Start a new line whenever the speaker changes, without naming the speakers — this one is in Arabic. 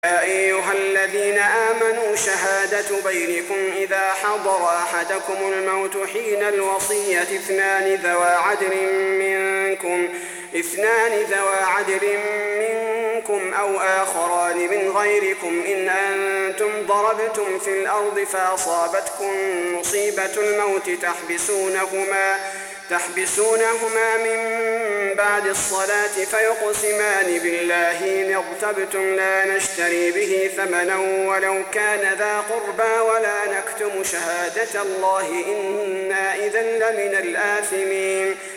يا أيها الذين آمنوا شهادة بينكم إذا حضر أحدكم الموت حين الوصية اثنان ذوى عدل منكم أو آخران من غيركم إن أنتم ضربتم في الأرض فأصابتكم مصيبة الموت تحبسونهما من بعد الصلاة فيقسمان بالله إن ارتبتم لا نشتري به ثمنا ولو كان ذا قربى ولا نكتم شهادة الله إنا إذا لمن الآثمين